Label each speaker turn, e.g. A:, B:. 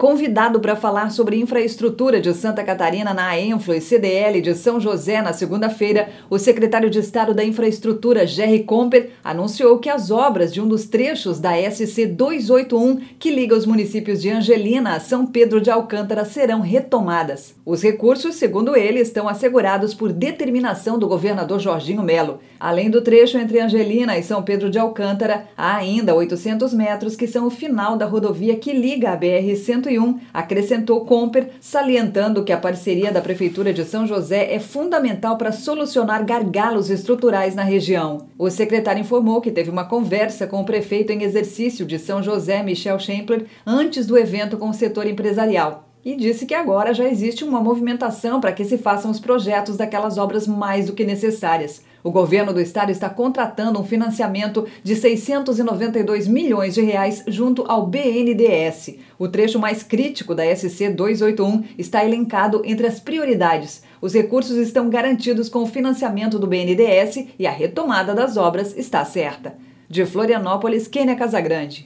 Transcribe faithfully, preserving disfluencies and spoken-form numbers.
A: Convidado para falar sobre infraestrutura de Santa Catarina na AENFLO e C D L de São José na segunda-feira, o secretário de Estado da Infraestrutura, Gerry Comper, anunciou que as obras de um dos trechos da S C duzentos e oitenta e um, que liga os municípios de Angelina a São Pedro de Alcântara, serão retomadas. Os recursos, segundo ele, estão assegurados por determinação do governador Jorginho Melo. Além do trecho entre Angelina e São Pedro de Alcântara, há ainda oitocentos metros que são o final da rodovia que liga a B R cento e um, acrescentou Comper, salientando que a parceria da Prefeitura de São José é fundamental para solucionar gargalos estruturais na região. O secretário informou que teve uma conversa com o prefeito em exercício de São José, Michel Schempler, antes do evento com o setor empresarial. E disse que agora já existe uma movimentação para que se façam os projetos daquelas obras mais do que necessárias. O governo do estado está contratando um financiamento de seiscentos e noventa e dois milhões de reais junto ao B N D E S. O trecho mais crítico da S C duzentos e oitenta e um está elencado entre as prioridades. Os recursos estão garantidos com o financiamento do B N D E S e a retomada das obras está certa. De Florianópolis, Kênia Casagrande.